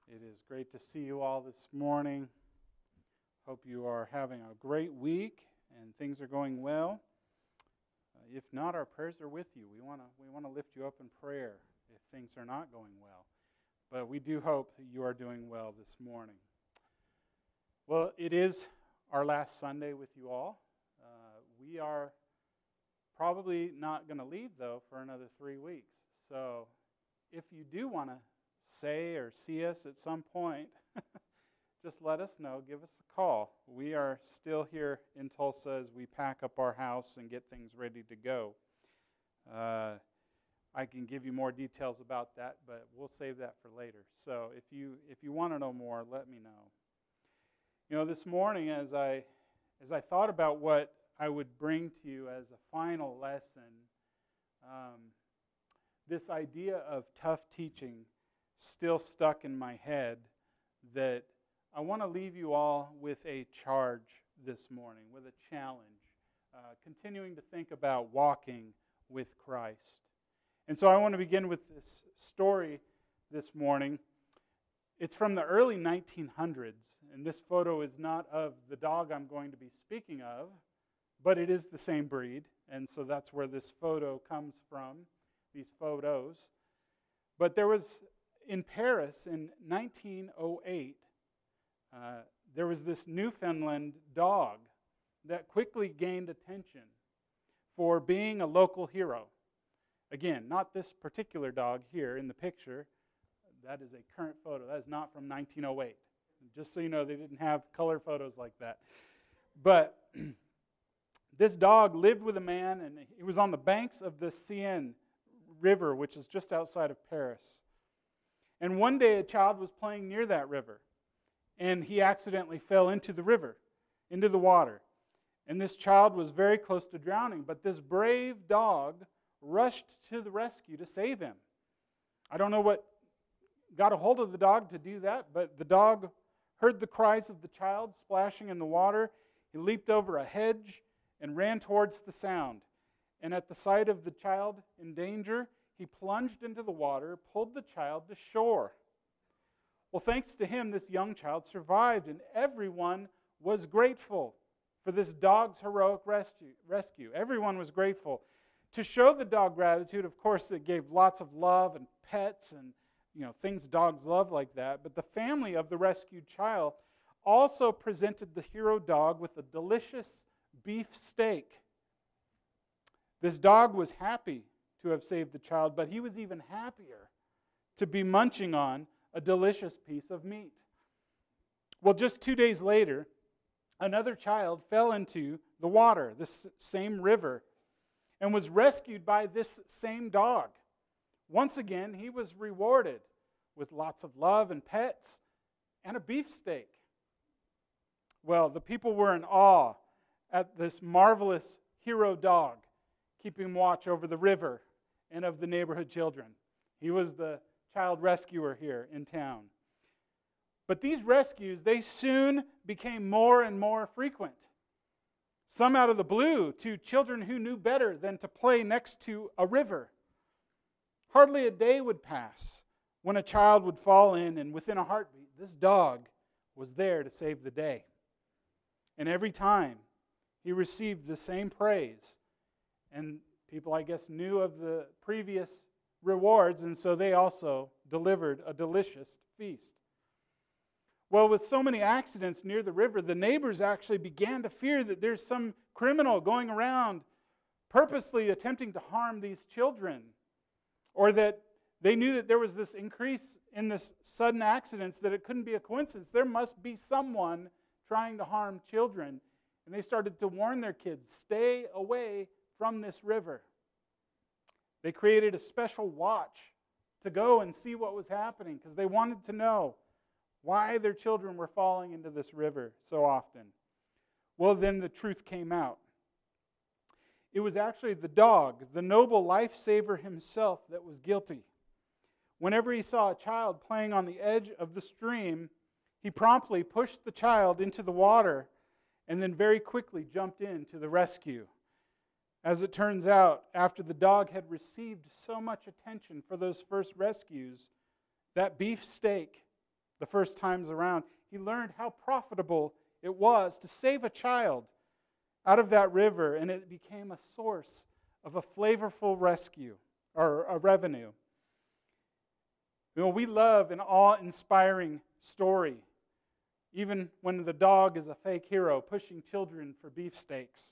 It is great to see you all this morning. Hope you are having a great week and things are going well. If not, our prayers are with you. We want to lift you up in prayer if things are not going well. But we do hope that you are doing well this morning. Well, it is our last Sunday with you all. We are probably not going to leave, though, for another 3 weeks. So if you do want to say or see us at some point, just let us know. Give us a call. We are still here in Tulsa as we pack up our house and get things ready to go. I can give you more details about that, but we'll save that for later. So if you want to know more, let me know. You know, this morning as I thought about what I would bring to you as a final lesson, this idea of tough teaching still stuck in my head, that I want to leave you all with a charge this morning, with a challenge, continuing to think about walking with Christ. And so I want to begin with this story this morning. It's from the early 1900s, and this photo is not of the dog I'm going to be speaking of, but it is the same breed, and so that's where this photo comes from, these photos. But there was, in Paris in 1908, there was this Newfoundland dog that quickly gained attention for being a local hero. Again, not this particular dog here in the picture. That is a current photo. That is not from 1908. Just so you know, they didn't have color photos like that. But this dog lived with a man, and he was on the banks of the Seine River, which is just outside of Paris. And one day a child was playing near that river, and he accidentally fell into the river, into the water. And this child was very close to drowning, but this brave dog rushed to the rescue to save him. I don't know what got a hold of the dog to do that, but the dog heard the cries of the child splashing in the water. He leaped over a hedge and ran towards the sound. And at the sight of the child in danger, he plunged into the water, pulled the child to shore. Well, thanks to him, this young child survived, and everyone was grateful for this dog's heroic rescue. Everyone was grateful. To show the dog gratitude, of course, it gave lots of love and pets and things dogs love like that. But the family of the rescued child also presented the hero dog with a delicious beef steak. This dog was happy to have saved the child, but he was even happier to be munching on a delicious piece of meat. Well, just 2 days later, another child fell into the water, this same river, and was rescued by this same dog. Once again, he was rewarded with lots of love and pets and a beef steak. Well, the people were in awe at this marvelous hero dog keeping watch over the river and of the neighborhood children. He was the child rescuer here in town. But these rescues, they soon became more and more frequent. Some out of the blue to children who knew better than to play next to a river. Hardly a day would pass when a child would fall in, and within a heartbeat, this dog was there to save the day. And every time, he received the same praise. And people, I guess, knew of the previous rewards, and so they also delivered a delicious feast. Well, with so many accidents near the river, the neighbors actually began to fear that there's some criminal going around purposely attempting to harm these children, or that they knew that there was this increase in this sudden accidents, that it couldn't be a coincidence. There must be someone trying to harm children. And they started to warn their kids, stay away from this river. They created a special watch to go and see what was happening, because they wanted to know why their children were falling into this river so often. Well, then the truth came out. It was actually the dog, the noble lifesaver himself, that was guilty. Whenever he saw a child playing on the edge of the stream, he promptly pushed the child into the water and then very quickly jumped in to the rescue. As it turns out, after the dog had received so much attention for those first rescues, that beef steak the first times around, he learned how profitable it was to save a child out of that river, and it became a source of a flavorful rescue or a revenue. You know, we love an awe-inspiring story, even when the dog is a fake hero pushing children for beefsteaks.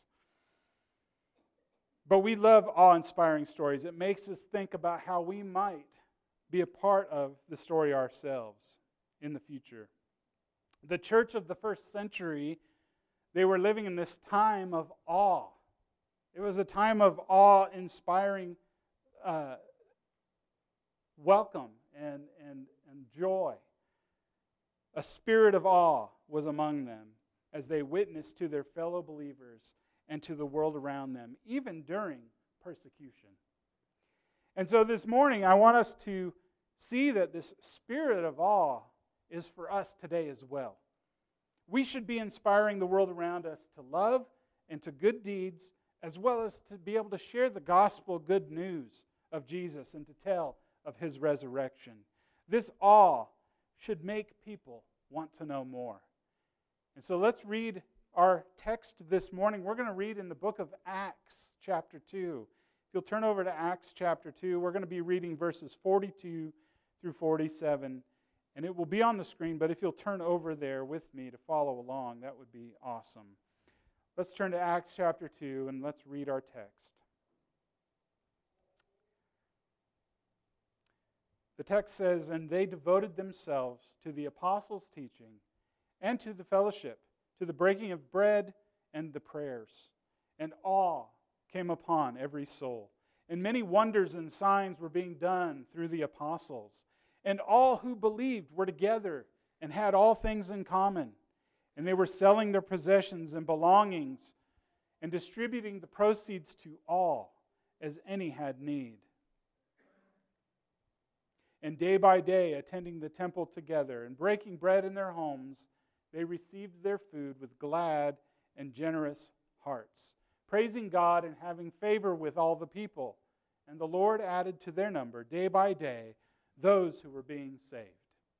But we love awe-inspiring stories. It makes us think about how we might be a part of the story ourselves in the future. The church of the first century, they were living in this time of awe. It was a time of awe-inspiring welcome and joy. A spirit of awe was among them as they witnessed to their fellow believers and to the world around them, even during persecution. And so this morning, I want us to see that this spirit of awe is for us today as well. We should be inspiring the world around us to love and to good deeds, as well as to be able to share the gospel good news of Jesus and to tell of His resurrection. This awe should make people want to know more. And so let's read our text this morning. We're going to read in the book of Acts, chapter 2. If you'll turn over to Acts chapter 2, we're going to be reading verses 42 through 47. And it will be on the screen, but if you'll turn over there with me to follow along, that would be awesome. Let's turn to Acts chapter 2 and let's read our text. The text says, "And they devoted themselves to the apostles' teaching and to the fellowship, to the breaking of bread and the prayers. And awe came upon every soul. And many wonders and signs were being done through the apostles. And all who believed were together and had all things in common. And they were selling their possessions and belongings and distributing the proceeds to all as any had need. And day by day, attending the temple together and breaking bread in their homes, they received their food with glad and generous hearts, praising God and having favor with all the people. And the Lord added to their number day by day those who were being saved."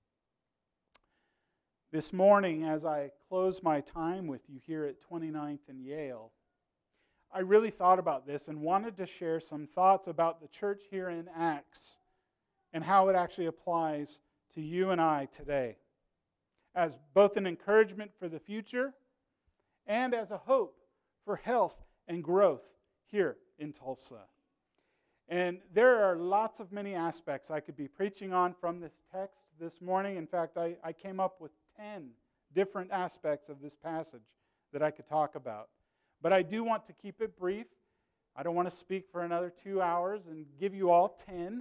This morning, as I close my time with you here at 29th and Yale, I really thought about this and wanted to share some thoughts about the church here in Acts and how it actually applies to you and I today, as both an encouragement for the future and as a hope for health and growth here in Tulsa. And there are lots of many aspects I could be preaching on from this text this morning. In fact, I came up with 10 different aspects of this passage that I could talk about. But I do want to keep it brief. I don't want to speak for another 2 hours and give you all 10.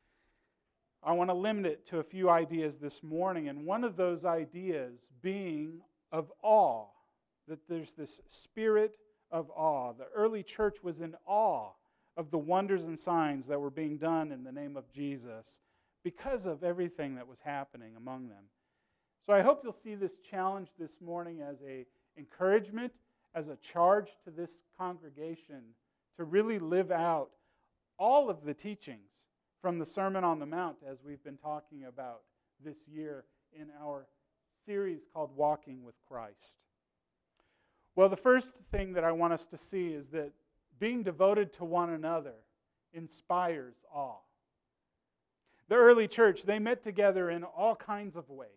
I want to limit it to a few ideas this morning. And one of those ideas being of awe, that there's this spirit of awe. The early church was in awe of the wonders and signs that were being done in the name of Jesus because of everything that was happening among them. So I hope you'll see this challenge this morning as an encouragement, as a charge to this congregation to really live out all of the teachings from the Sermon on the Mount as we've been talking about this year in our series called Walking with Christ. Well, the first thing that I want us to see is that being devoted to one another inspires awe. The early church, they met together in all kinds of ways,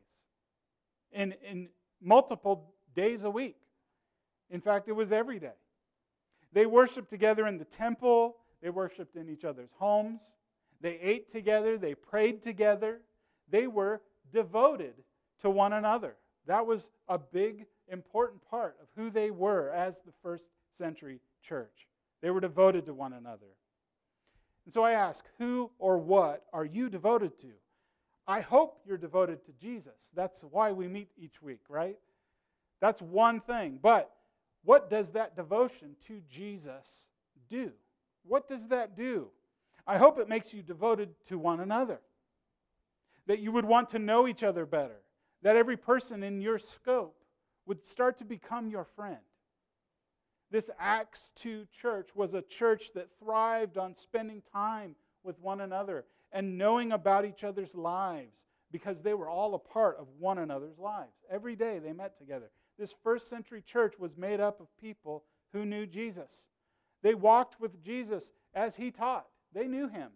in multiple days a week. In fact, it was every day. They worshiped together in the temple. They worshiped in each other's homes. They ate together. They prayed together. They were devoted to one another. That was a big, important part of who they were as the first century church. They were devoted to one another. And so I ask, who or what are you devoted to? I hope you're devoted to Jesus. That's why we meet each week, right? That's one thing. But what does that devotion to Jesus do? What does that do? I hope it makes you devoted to one another. That you would want to know each other better. That every person in your scope would start to become your friend. This Acts 2 church was a church that thrived on spending time with one another and knowing about each other's lives, because they were all a part of one another's lives. Every day they met together. This first century church was made up of people who knew Jesus. They walked with Jesus as he taught. They knew him.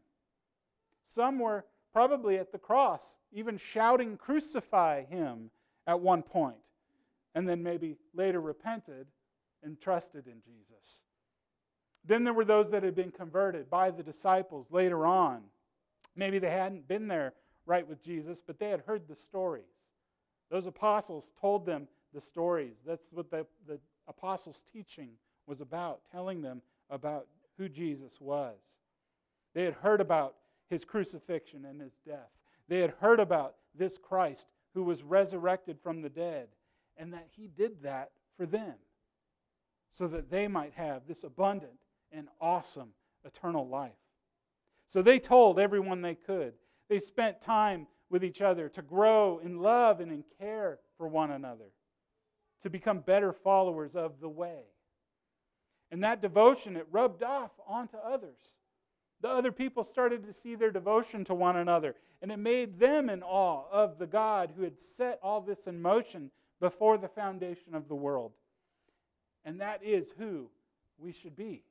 Some were probably at the cross, even shouting, "Crucify him," at one point, and then maybe later repented and trusted in Jesus. Then there were those that had been converted by the disciples later on. Maybe they hadn't been there right with Jesus, but they had heard the stories. Those apostles told them the stories. That's what the apostles' teaching was about, telling them about who Jesus was. They had heard about his crucifixion and his death. They had heard about this Christ who was resurrected from the dead, and that he did that for them so that they might have this abundant and awesome eternal life. So they told everyone they could. They spent time with each other to grow in love and in care for one another, to become better followers of the way. And that devotion, it rubbed off onto others. The other people started to see their devotion to one another, and it made them in awe of the God who had set all this in motion before the foundation of the world. And that is who we should be.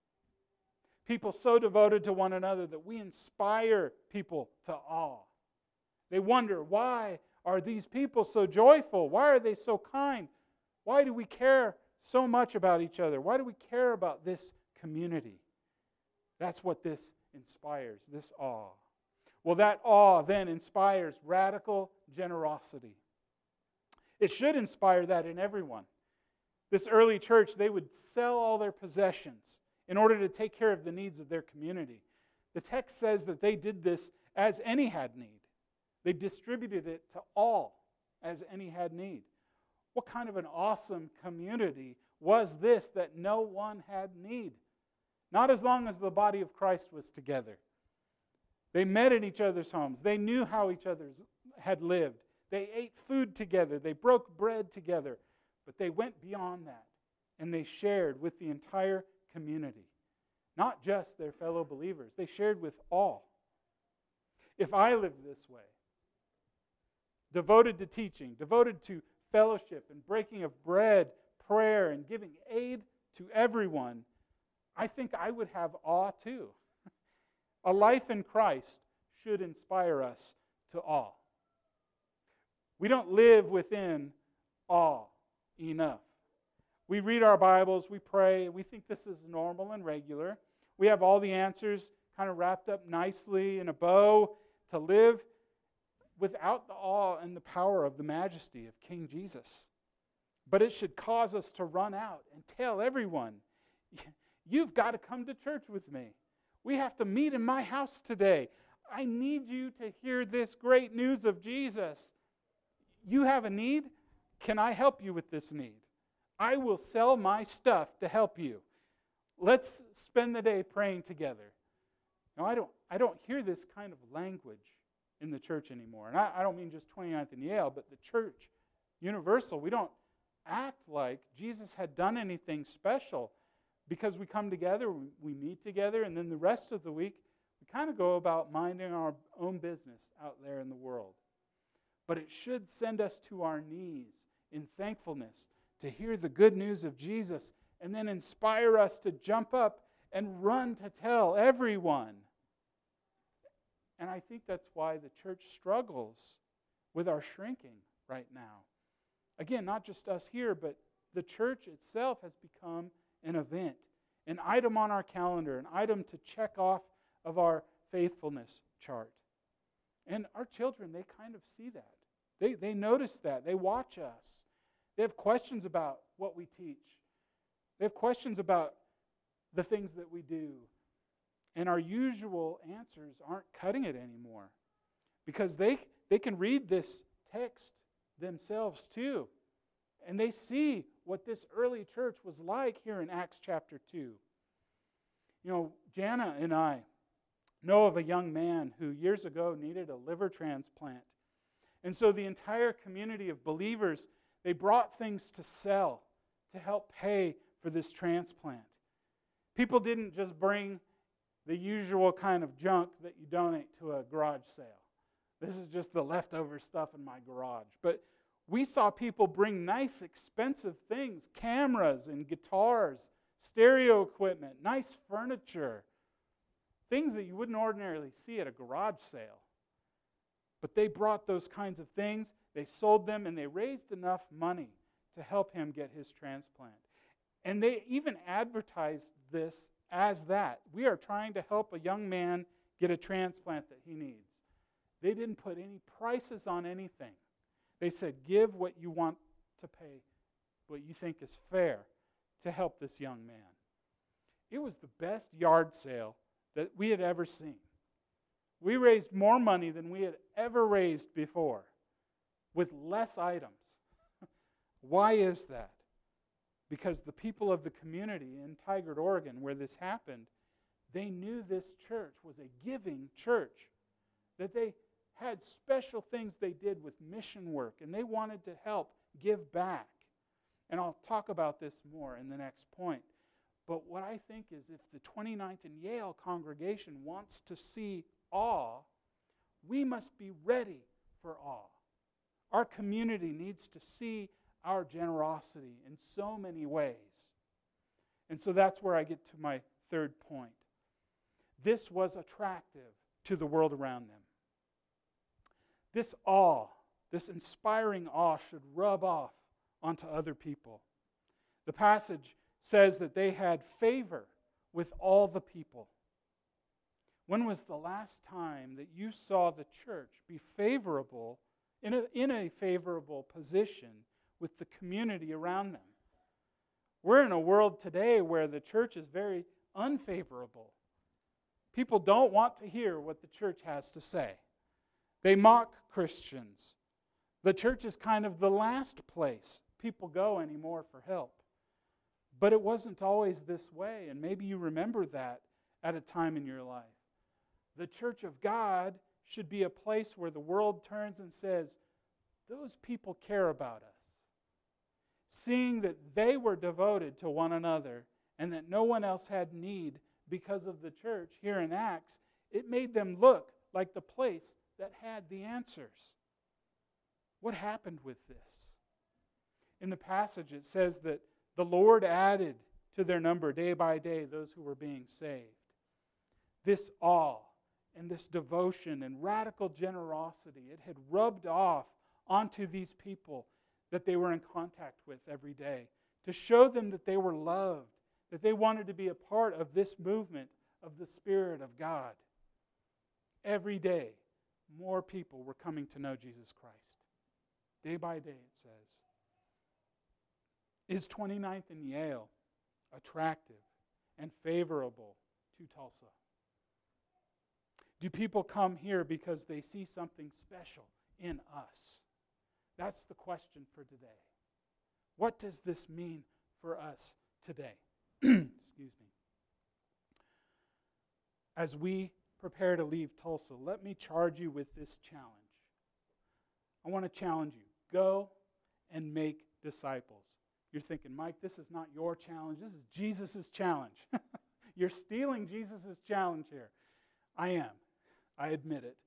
People so devoted to one another that we inspire people to awe. They wonder, why are these people so joyful? Why are they so kind? Why do we care so much about each other? Why do we care about this community? That's what this inspires, this awe. Well, that awe then inspires radical generosity. It should inspire that in everyone. This early church, they would sell all their possessions in order to take care of the needs of their community. The text says that they did this as any had need. They distributed it to all as any had need. What kind of an awesome community was this that no one had need? Not as long as the body of Christ was together. They met in each other's homes. They knew how each other had lived. They ate food together. They broke bread together. But they went beyond that, and they shared with the entire community. Not just their fellow believers. They shared with all. If I lived this way, devoted to teaching, devoted to fellowship and breaking of bread, prayer, and giving aid to everyone, I think I would have awe too. A life in Christ should inspire us to awe. We don't live within awe enough. We read our Bibles, we pray, we think this is normal and regular. We have all the answers kind of wrapped up nicely in a bow to live without the awe and the power of the majesty of King Jesus. But it should cause us to run out and tell everyone, you've got to come to church with me. We have to meet in my house today. I need you to hear this great news of Jesus. You have a need? Can I help you with this need? I will sell my stuff to help you. Let's spend the day praying together. Now, I don't hear this kind of language in the church anymore. And I don't mean just 29th and Yale, but the church, universal. We don't act like Jesus had done anything special because we come together, we meet together, and then the rest of the week, we kind of go about minding our own business out there in the world. But it should send us to our knees in thankfulness to hear the good news of Jesus and then inspire us to jump up and run to tell everyone. And I think that's why the church struggles with our shrinking right now. Again, not just us here, but the church itself has become an event, an item on our calendar, an item to check off of our faithfulness chart. And our children, they kind of see that. They notice that. They watch us. They have questions about what we teach. They have questions about the things that we do. And our usual answers aren't cutting it anymore. Because they can read this text themselves too. And they see what this early church was like here in Acts chapter 2. You know, Jana and I know of a young man who years ago needed a liver transplant. And so the entire community of believers, they brought things to sell to help pay for this transplant. People didn't just bring the usual kind of junk that you donate to a garage sale. This is just the leftover stuff in my garage. But we saw people bring nice, expensive things, cameras and guitars, stereo equipment, nice furniture, things that you wouldn't ordinarily see at a garage sale. But they brought those kinds of things, they sold them, and they raised enough money to help him get his transplant. And they even advertised this as that. We are trying to help a young man get a transplant that he needs. They didn't put any prices on anything. They said, give what you want to pay, what you think is fair to help this young man. It was the best yard sale that we had ever seen. We raised more money than we had ever raised before with less items. Why is that? Because the people of the community in Tigard, Oregon, where this happened, they knew this church was a giving church, that they had special things they did with mission work, and they wanted to help give back. And I'll talk about this more in the next point. But what I think is if the 29th and Yale congregation wants to see awe, we must be ready for awe. Our community needs to see our generosity in so many ways. And so that's where I get to my third point. This was attractive to the world around them. This awe, this inspiring awe, should rub off onto other people. The passage says that they had favor with all the people. When was the last time that you saw the church be favorable, in a favorable position with the community around them? We're in a world today where the church is very unfavorable. People don't want to hear what the church has to say. They mock Christians. The church is kind of the last place people go anymore for help. But it wasn't always this way, and maybe you remember that at a time in your life. The church of God should be a place where the world turns and says, those people care about us. Seeing that they were devoted to one another and that no one else had need because of the church here in Acts, it made them look like the place that had the answers. What happened with this? In the passage it says that the Lord added to their number day by day those who were being saved. This awe and this devotion and radical generosity, it had rubbed off onto these people that they were in contact with every day to show them that they were loved, that they wanted to be a part of this movement of the Spirit of God. Every day, more people were coming to know Jesus Christ. Day by day, it says. Is 29th and Yale attractive and favorable to Tulsa? Do people come here because they see something special in us? That's the question for today. What does this mean for us today? Excuse me. As we prepare to leave Tulsa, let me charge you with this challenge. I want to challenge you. Go and make disciples. You're thinking, Mike, this is not your challenge. This is Jesus' challenge. You're stealing Jesus' challenge here. I am. I admit it.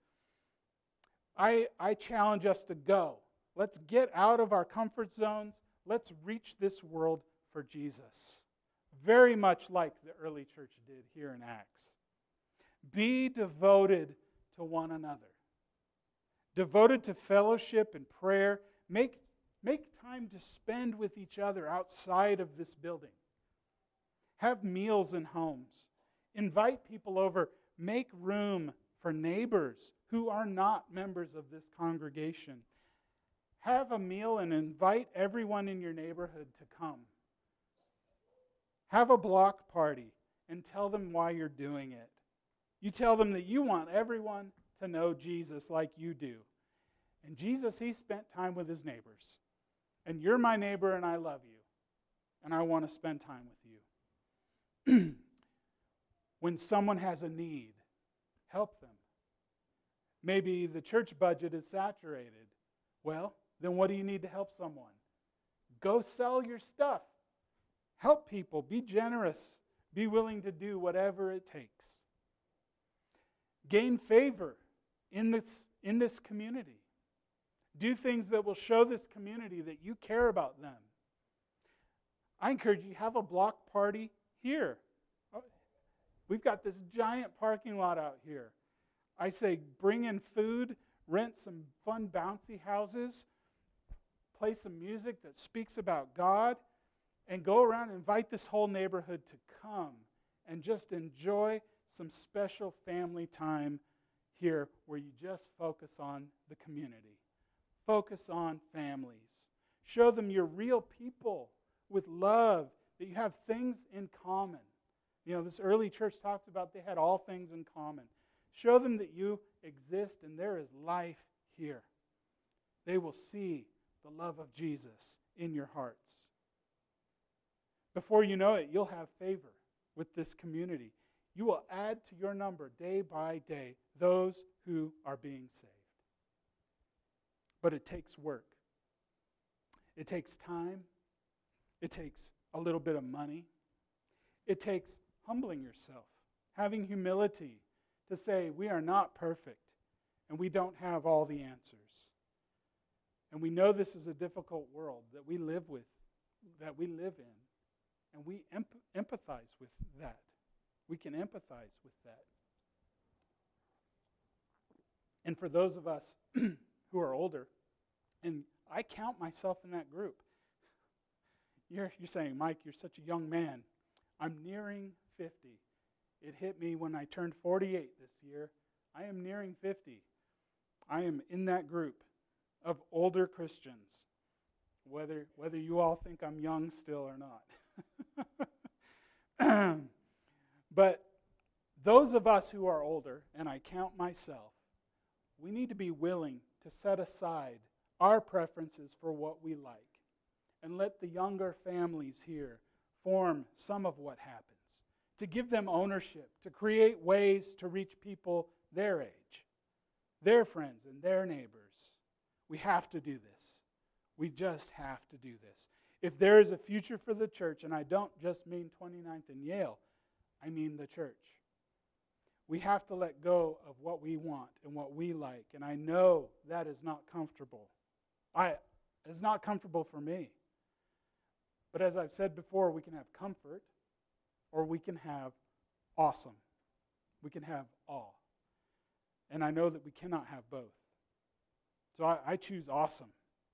I challenge us to go. Let's get out of our comfort zones. Let's reach this world for Jesus. Very much like the early church did here in Acts. Be devoted to one another. Devoted to fellowship and prayer. Make time to spend with each other outside of this building. Have meals in homes. Invite people over. Make room for neighbors who are not members of this congregation. Have a meal and invite everyone in your neighborhood to come. Have a block party and tell them why you're doing it. You tell them that you want everyone to know Jesus like you do. And Jesus, he spent time with his neighbors. And you're my neighbor and I love you. And I want to spend time with you. When someone has a need, help them. Maybe the church budget is saturated. Well, then what do you need to help someone? Go sell your stuff. Help people. Be generous. Be willing to do whatever it takes. Gain favor in this community. Do things that will show this community that you care about them. I encourage you, have a block party here. We've got this giant parking lot out here. I say bring in food, rent some fun bouncy houses, play some music that speaks about God, and go around and invite this whole neighborhood to come and just enjoy some special family time here where you just focus on the community. Focus on families. Show them you're real people with love, that you have things in common. You know, this early church talks about they had all things in common. Show them that you exist and there is life here. They will see the love of Jesus in your hearts. Before you know it, you'll have favor with this community. You will add to your number day by day those who are being saved. But it takes work. It takes time. It takes a little bit of money. It takes humbling yourself, having humility to say we are not perfect and we don't have all the answers. And we know this is a difficult world that we live with, that we live in, and we empathize with that. We can empathize with that. And for those of us who are older, and I count myself in that group. You're saying, Mike, you're such a young man. I'm nearing 50. It hit me when I turned 48 this year. I am nearing 50. I am in that group of older Christians, whether you all think I'm young still or not. But those of us who are older, and I count myself, we need to be willing to set aside our preferences for what we like and let the younger families here form some of what happens, to give them ownership, to create ways to reach people their age, their friends and their neighbors. We have to do this. We just have to do this. If there is a future for the church, and I don't just mean 29th and Yale, I mean the church. We have to let go of what we want and what we like. And I know that is not comfortable. It's not comfortable for me. But as I've said before, we can have comfort or we can have awesome. We can have awe. And I know that we cannot have both. So I choose awesome.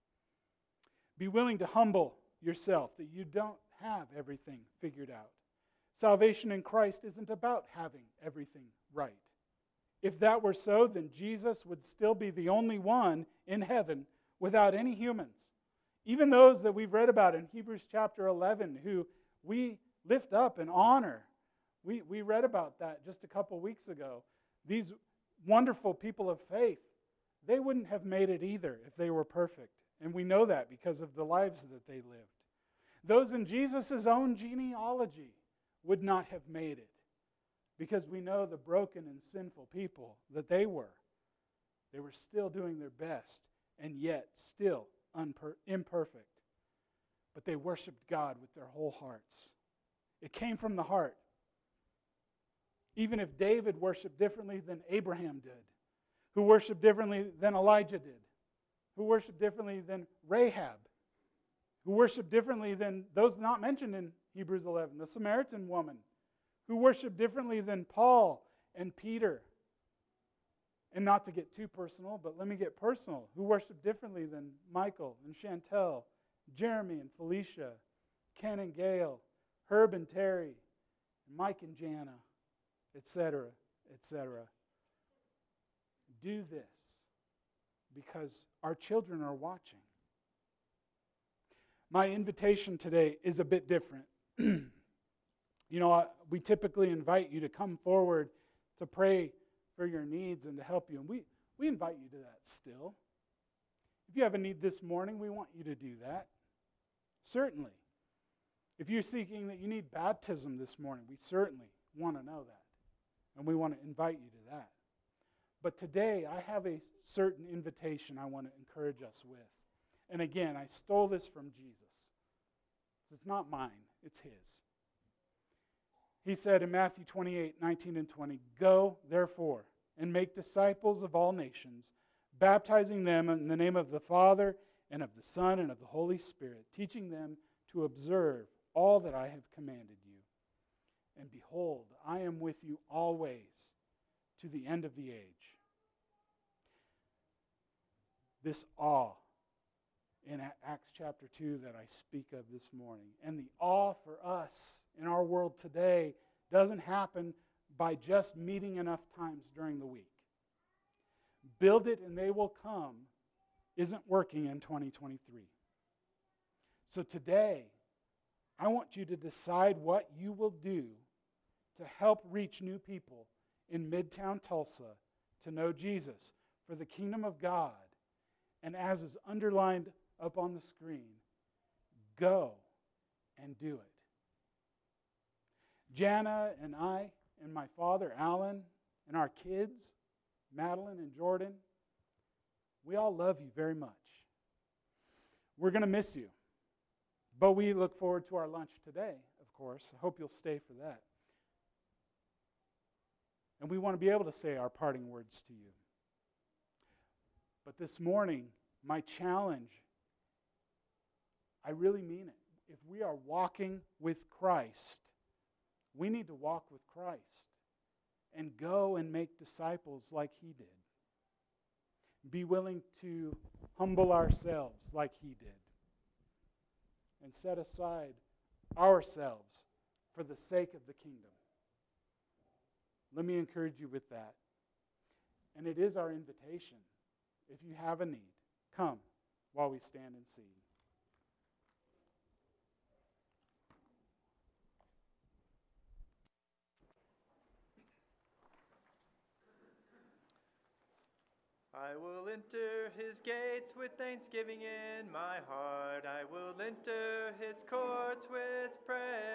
Be willing to humble yourself that you don't have everything figured out. Salvation in Christ isn't about having everything right. If that were so, then Jesus would still be the only one in heaven without any humans. Even those that we've read about in Hebrews chapter 11, who we lift up and honor. We read about that just a couple weeks ago. These wonderful people of faith, they wouldn't have made it either if they were perfect. And we know that because of the lives that they lived. Those in Jesus' own genealogy would not have made it because we know the broken and sinful people that they were. They were still doing their best and yet still imperfect. But they worshiped God with their whole hearts. It came from the heart. Even if David worshiped differently than Abraham did, who worshiped differently than Elijah did, who worshiped differently than Rahab, who worshiped differently than those not mentioned in Hebrews 11, the Samaritan woman, who worshiped differently than Paul and Peter. And not to get too personal, but let me get personal. Who worshiped differently than Michael and Chantel, Jeremy and Felicia, Ken and Gail, Herb and Terry, Mike and Jana, etc., etc. Do this because our children are watching. My invitation today is a bit different. We typically invite you to come forward to pray for your needs and to help you. And we invite you to that still. If you have a need this morning, we want you to do that. Certainly. If you're seeking that you need baptism this morning, we certainly want to know that. And we want to invite you to that. But today, I have a certain invitation I want to encourage us with. And again, I stole this from Jesus. It's not mine, it's his. He said in Matthew 28, 19 and 20, "Go, therefore, and make disciples of all nations, baptizing them in the name of the Father and of the Son and of the Holy Spirit, teaching them to observe all that I have commanded you. And behold, I am with you always to the end of the age. This awe in Acts chapter 2 that I speak of this morning, and the awe for us in our world today doesn't happen by just meeting enough times during the week. Build it and they will come isn't working in 2023. So today, I want you to decide what you will do to help reach new people in Midtown Tulsa to know Jesus for the kingdom of God. And as is underlined up on the screen, go and do it. Jana and I and my father, Alan, and our kids, Madeline and Jordan, we all love you very much. We're going to miss you. But we look forward to our lunch today, of course. I hope you'll stay for that. And we want to be able to say our parting words to you. But this morning, my challenge, I really mean it. If we are walking with Christ, we need to walk with Christ and go and make disciples like He did. Be willing to humble ourselves like He did. And set aside ourselves for the sake of the kingdom. Let me encourage you with that. And it is our invitation. If you have a need, come while we stand and sing. I will enter His gates with thanksgiving in my heart. I will enter His courts with praise.